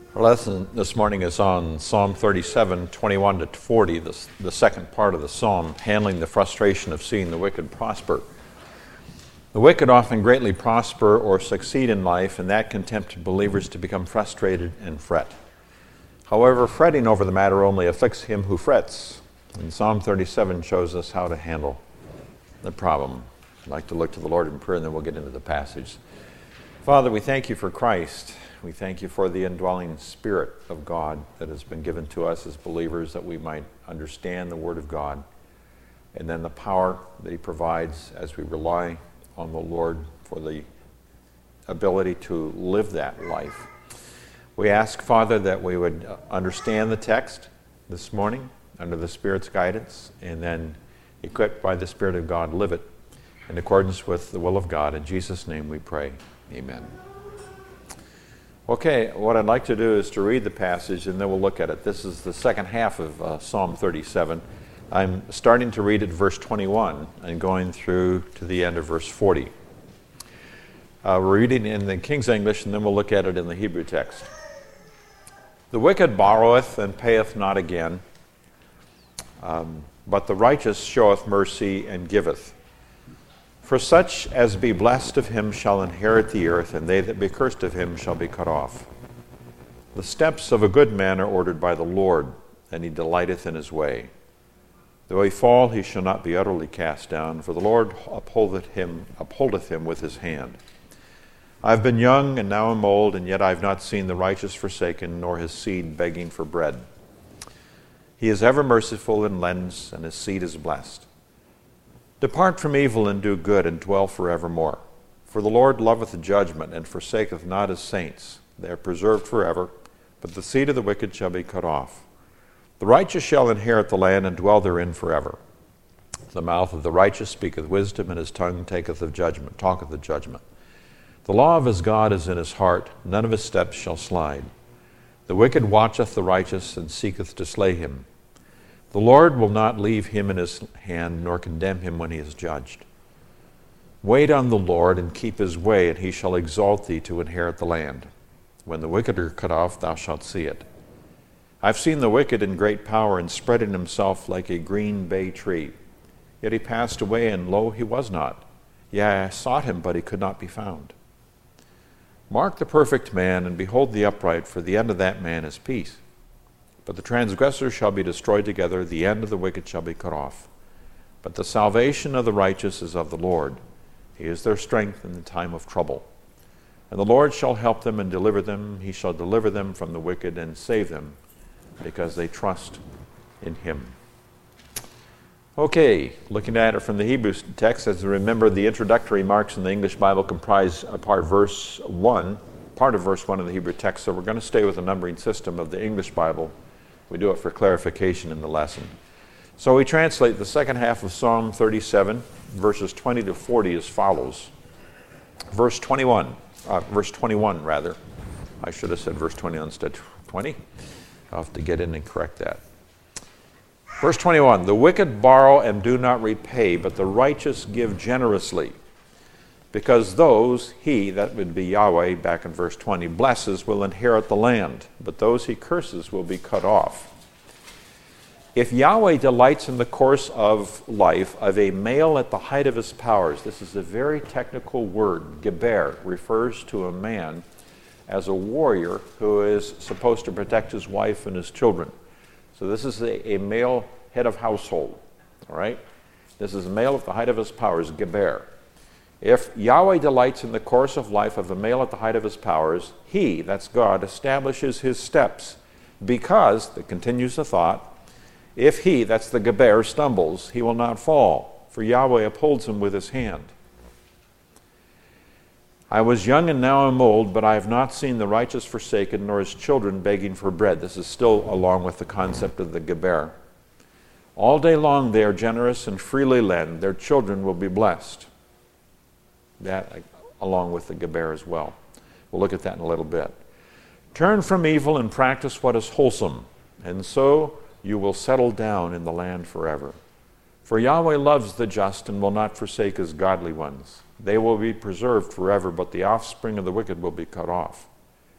Our lesson this morning is on Psalm 37, 21 to 40, the second part of the psalm, handling the frustration of seeing the wicked prosper. The wicked often greatly prosper or succeed in life, and that can tempt believers to become frustrated and fret. However, fretting over the matter only afflicts him who frets, and Psalm 37 shows us how to handle the problem. I'd like to look to the Lord in prayer, and then we'll get into the passage. Father, we thank you for Christ. We thank you for the indwelling Spirit of God that has been given to us as believers, that we might understand the Word of God, and then the power that he provides as we rely on the Lord for the ability to live that life. We ask, Father, that we would understand the text this morning under the Spirit's guidance, and then, equipped by the Spirit of God, live it in accordance with the will of God. In Jesus' name we pray. Amen. Okay, what I'd like to do is to read the passage, and then we'll look at it. This is the second half of Psalm 37. I'm starting to read at verse 21 and going through to the end of verse 40. We're reading in the King's English, and then we'll look at it in the Hebrew text. The wicked borroweth and payeth not again, but the righteous showeth mercy and giveth. For such as be blessed of him shall inherit the earth, and they that be cursed of him shall be cut off. The steps of a good man are ordered by the Lord, and he delighteth in his way. Though he fall, he shall not be utterly cast down, for the Lord upholdeth him with his hand. I have been young, and now am old, and yet I have not seen the righteous forsaken, nor his seed begging for bread. He is ever merciful and lends, and his seed is blessed. Depart from evil and do good, and dwell forevermore. For the Lord loveth judgment, and forsaketh not his saints. They are preserved forever, but the seed of the wicked shall be cut off. The righteous shall inherit the land, and dwell therein forever. The mouth of the righteous speaketh wisdom, and his tongue talketh of judgment. The law of his God is in his heart, none of his steps shall slide. The wicked watcheth the righteous, and seeketh to slay him. The Lord will not leave him in his hand, nor condemn him when he is judged. Wait on the Lord, and keep his way, and he shall exalt thee to inherit the land. When the wicked are cut off, thou shalt see it. I've seen the wicked in great power, and spreading himself like a green bay tree. Yet he passed away, and lo, he was not. Yea, I sought him, but he could not be found. Mark the perfect man, and behold the upright, for the end of that man is peace. But the transgressors shall be destroyed together, the end of the wicked shall be cut off. But the salvation of the righteous is of the Lord. He is their strength in the time of trouble. And the Lord shall help them and deliver them. He shall deliver them from the wicked and save them, because they trust in him. Okay, looking at it from the Hebrew text, as you remember, the introductory marks in the English Bible comprise part of verse 1 of the Hebrew text, so we're going to stay with the numbering system of the English Bible. We do it for clarification in the lesson. So we translate the second half of Psalm 37, verses 20 to 40 as follows. Verse 21 rather. I should have said verse 20 instead of 20. I'll have to get in and correct that. Verse 21, the wicked borrow and do not repay, but the righteous give generously. Because those he, that would be Yahweh, back in verse 20, blesses will inherit the land, but those he curses will be cut off. If Yahweh delights in the course of life of a male at the height of his powers, this is a very technical word, geber, refers to a man as a warrior who is supposed to protect his wife and his children. So this is a male head of household, all right? This is a male at the height of his powers, geber. If Yahweh delights in the course of life of a male at the height of his powers, he, that's God, establishes his steps, because, that continues the thought, if he, that's the geber, stumbles, he will not fall, for Yahweh upholds him with his hand. I was young and now am old, but I have not seen the righteous forsaken, nor his children begging for bread. This is still along with the concept of the geber. All day long they are generous and freely lend. Their children will be blessed. That along with the geber as well. We'll look at that in a little bit. Turn from evil and practice what is wholesome, and so you will settle down in the land forever. For Yahweh loves the just and will not forsake his godly ones. They will be preserved forever, but the offspring of the wicked will be cut off.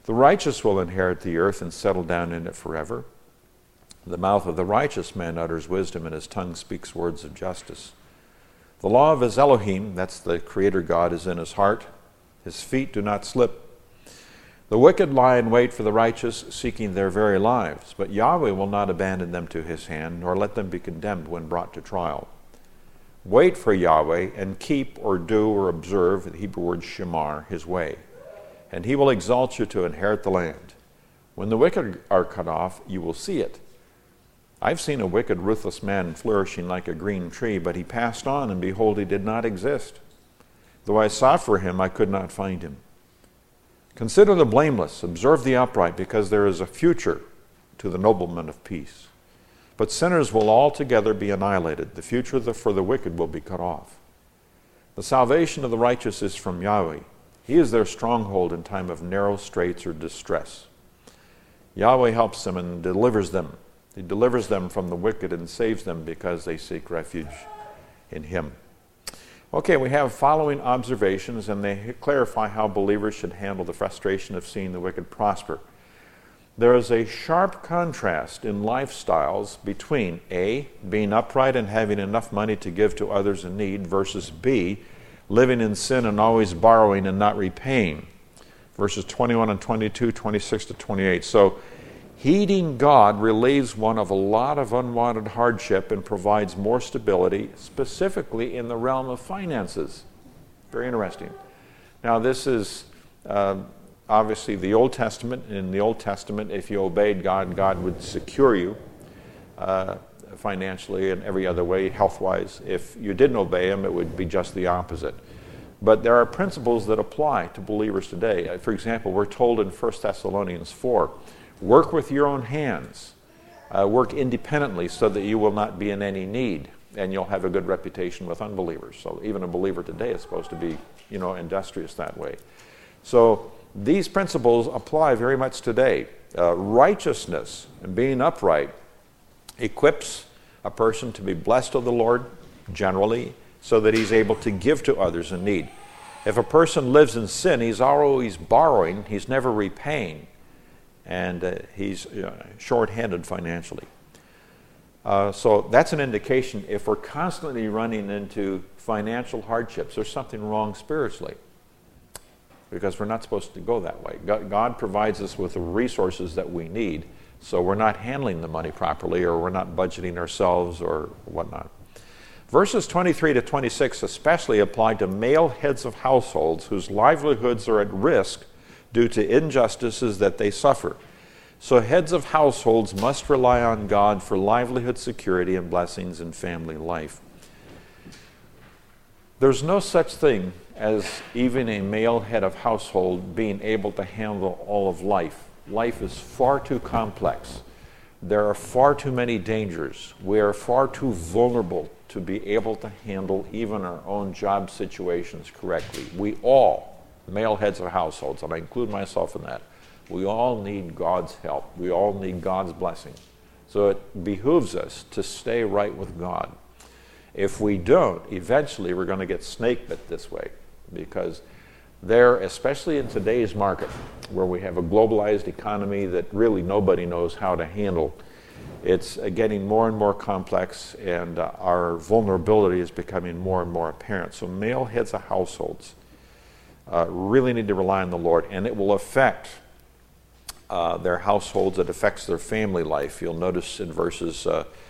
The righteous will inherit the earth and settle down in it forever. The mouth of the righteous man utters wisdom, and his tongue speaks words of justice. The law of his Elohim, that's the Creator God, is in his heart. His feet do not slip. The wicked lie in wait for the righteous, seeking their very lives, but Yahweh will not abandon them to his hand, nor let them be condemned when brought to trial. Wait for Yahweh, and keep or do or observe, the Hebrew word shamar, his way, and he will exalt you to inherit the land. When the wicked are cut off, you will see it. I've seen a wicked, ruthless man flourishing like a green tree, but he passed on, and behold, he did not exist. Though I sought for him, I could not find him. Consider the blameless, observe the upright, because there is a future to the nobleman of peace. But sinners will altogether be annihilated. The future for the wicked will be cut off. The salvation of the righteous is from Yahweh. He is their stronghold in time of narrow straits or distress. Yahweh helps them and delivers them. He delivers them from the wicked and saves them because they seek refuge in him. Okay, we have following observations, and they clarify how believers should handle the frustration of seeing the wicked prosper. There is a sharp contrast in lifestyles between A, being upright and having enough money to give to others in need, versus B, living in sin and always borrowing and not repaying. Verses 21 and 22, 26 to 28. So, heeding God relieves one of a lot of unwanted hardship and provides more stability, specifically in the realm of finances. Very interesting. Now, this is obviously the Old Testament. In the Old Testament, if you obeyed God, God would secure you financially and every other way, health-wise. If you didn't obey him, it would be just the opposite. But there are principles that apply to believers today. For example, we're told in 1 Thessalonians 4, work with your own hands. Work independently so that you will not be in any need, and you'll have a good reputation with unbelievers. So even a believer today is supposed to be, industrious that way. So these principles apply very much today. Righteousness and being upright equips a person to be blessed of the Lord generally, so that he's able to give to others in need. If a person lives in sin, he's always borrowing, he's never repaying, and he's short-handed financially. So that's an indication if we're constantly running into financial hardships, there's something wrong spiritually, because we're not supposed to go that way. God provides us with the resources that we need, so we're not handling the money properly, or we're not budgeting ourselves or whatnot. Verses 23 to 26 especially apply to male heads of households whose livelihoods are at risk due to injustices that they suffer. So heads of households must rely on God for livelihood security and blessings in family life. There's no such thing as even a male head of household being able to handle all of life. Life is far too complex. There are far too many dangers. We are far too vulnerable to be able to handle even our own job situations correctly. We all, male heads of households, and I include myself in that, we all need God's help. We all need God's blessing. So it behooves us to stay right with God. If we don't, eventually we're going to get snake bit this way, because there, especially in today's market, where we have a globalized economy that really nobody knows how to handle, it's getting more and more complex, and our vulnerability is becoming more and more apparent. So male heads of households really need to rely on the Lord, and it will affect their households. It affects their family life. You'll notice in verses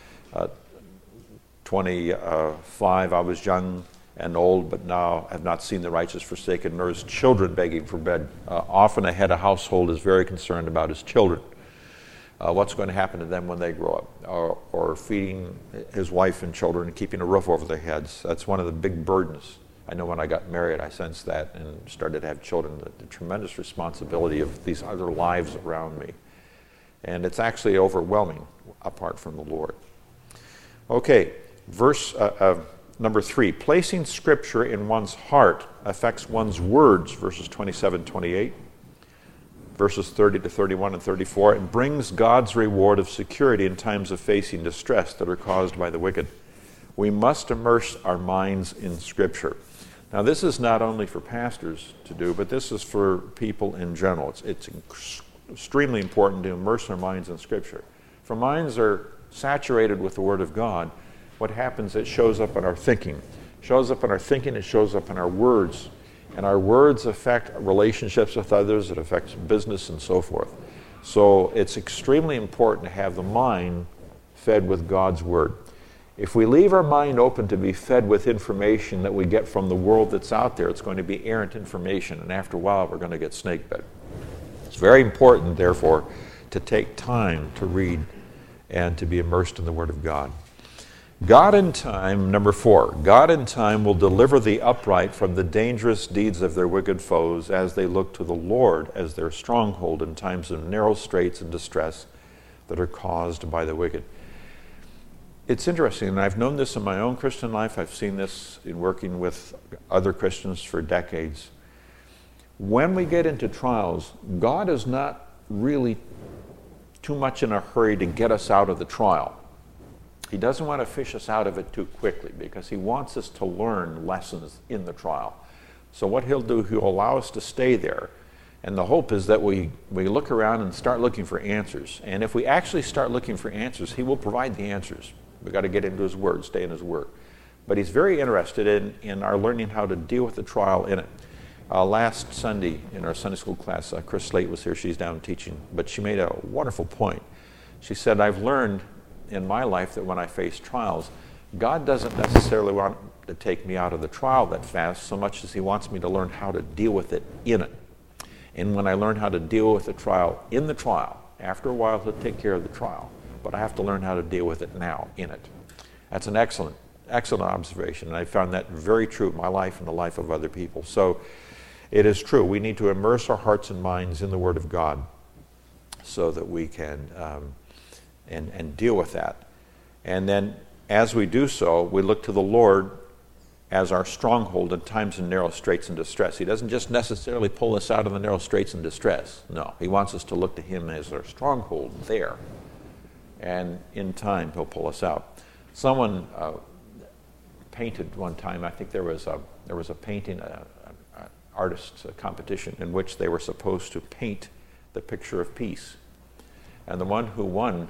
25, I was young and old, but now have not seen the righteous forsaken, nor his children begging for bread. Often a head of household is very concerned about his children. What's going to happen to them when they grow up, or feeding his wife and children and keeping a roof over their heads. That's one of the big burdens. I know when I got married, I sensed that and started to have children, the tremendous responsibility of these other lives around me. And it's actually overwhelming apart from the Lord. Okay, verse number 3, placing Scripture in one's heart affects one's words, verses 27, 28. Verses 30 to 31 and 34, and brings God's reward of security in times of facing distress that are caused by the wicked. We must immerse our minds in Scripture. Now, this is not only for pastors to do, but this is for people in general. It's extremely important to immerse our minds in Scripture. If our minds are saturated with the Word of God, what happens, it shows up in our thinking. It shows up in our thinking, it shows up in our words. And our words affect relationships with others, it affects business and so forth. So it's extremely important to have the mind fed with God's Word. If we leave our mind open to be fed with information that we get from the world that's out there, it's going to be errant information, and after a while we're going to get snake-bit. It's very important, therefore, to take time to read and to be immersed in the Word of God. God in time, number 4, God in time will deliver the upright from the dangerous deeds of their wicked foes as they look to the Lord as their stronghold in times of narrow straits and distress that are caused by the wicked. It's interesting, and I've known this in my own Christian life. I've seen this in working with other Christians for decades. When we get into trials, God is not really too much in a hurry to get us out of the trial. He doesn't want to fish us out of it too quickly because he wants us to learn lessons in the trial. So what he'll do, he'll allow us to stay there. And the hope is that we look around and start looking for answers. And if we actually start looking for answers, he will provide the answers. We've got to get into his Word, stay in his Word. But he's very interested in our learning how to deal with the trial in it. Last Sunday in our Sunday school class, Chris Slate was here. She's down teaching. But she made a wonderful point. She said, I've learned in my life that when I face trials, God doesn't necessarily want to take me out of the trial that fast so much as he wants me to learn how to deal with it in it. And when I learn how to deal with the trial in the trial, after a while he'll take care of the trial. But I have to learn how to deal with it now in it. That's an excellent observation, and I found that very true in my life and the life of other people. So it is true. We need to immerse our hearts and minds in the Word of God so that we can and deal with that. And then as we do so, we look to the Lord as our stronghold in times of narrow straits and distress. He doesn't just necessarily pull us out of the narrow straits and distress. No, he wants us to look to him as our stronghold there. And in time, he'll pull us out. Someone painted one time. I think there was a painting, an artist's competition in which they were supposed to paint the picture of peace. And the one who won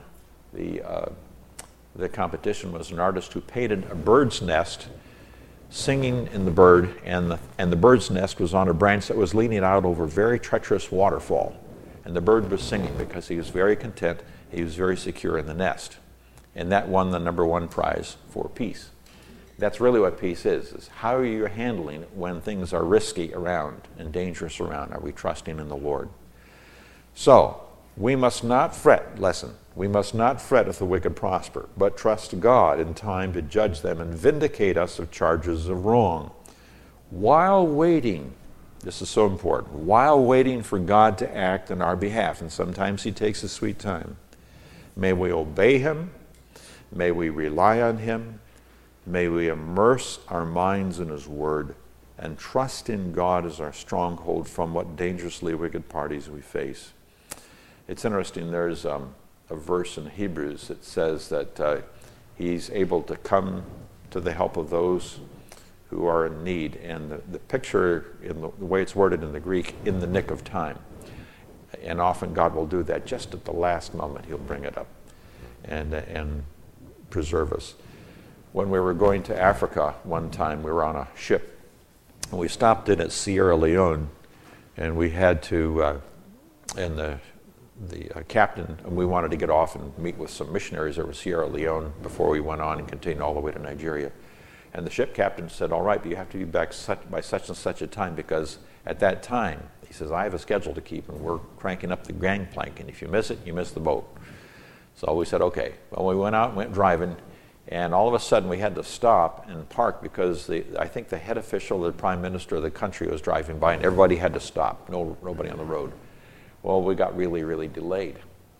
the competition was an artist who painted a bird's nest, singing in the bird, and the bird's nest was on a branch that was leaning out over a very treacherous waterfall. And the bird was singing because he was very content. He was very secure in the nest. And that won the #1 prize for peace. That's really what peace is how are you handling it when things are risky around and dangerous around? Are we trusting in the Lord? So, we must not fret, we must not fret if the wicked prosper, but trust God in time to judge them and vindicate us of charges of wrong. While waiting, this is so important, while waiting for God to act on our behalf, and sometimes he takes a sweet time, may we obey him, may we rely on him, may we immerse our minds in his Word and trust in God as our stronghold from what dangerously wicked parties we face. It's interesting, there's a verse in Hebrews that says that he's able to come to the help of those who are in need. And the picture, in the way it's worded in the Greek, in the nick of time. And often God will do that just at the last moment. He'll bring it up and preserve us. When we were going to Africa one time, we were on a ship. And we stopped in at Sierra Leone, and we had to, and the captain, and we wanted to get off and meet with some missionaries over Sierra Leone before we went on and continued all the way to Nigeria. And the ship captain said, all right, but you have to be back by such and such a time, because at that time, he says, I have a schedule to keep, and we're cranking up the gangplank, and if you miss it, you miss the boat. So we said, okay. Well, we went out and went driving, and all of a sudden we had to stop and park because I think the head official, the prime minister of the country was driving by, and everybody had to stop, nobody on the road. Well, we got really, really delayed.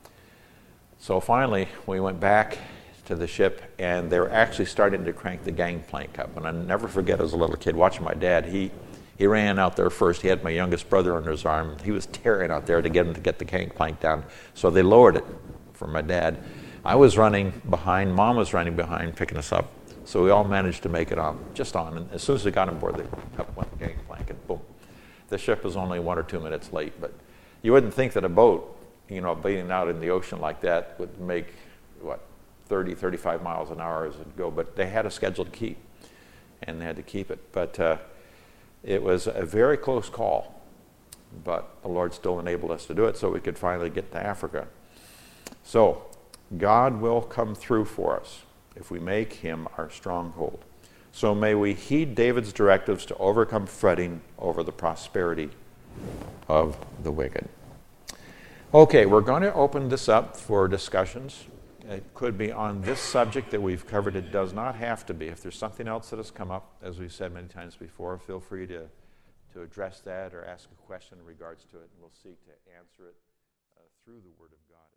So finally, we went back to the ship, and they were actually starting to crank the gangplank up. And I'll never forget, as a little kid, watching my dad, he ran out there first. He had my youngest brother under his arm. He was tearing out there to get him to get the gangplank down. So they lowered it for my dad. I was running behind, Mom was running behind, picking us up So we all managed to make it on, and as soon as we got on board, up went the gangplank, and boom. The ship was only 1 or 2 minutes late, but you wouldn't think that a boat, being out in the ocean like that would make, 30, 35 miles an hour as it go, but they had a schedule to keep, and they had to keep it. But it was a very close call, but the Lord still enabled us to do it so we could finally get to Africa. So God will come through for us if we make him our stronghold. So may we heed David's directives to overcome fretting over the prosperity of the wicked. Okay, we're going to open this up for discussions. It could be on this subject that we've covered. It does not have to be. If there's something else that has come up, as we've said many times before, feel free to address that or ask a question in regards to it, and we'll seek to answer it through the Word of God.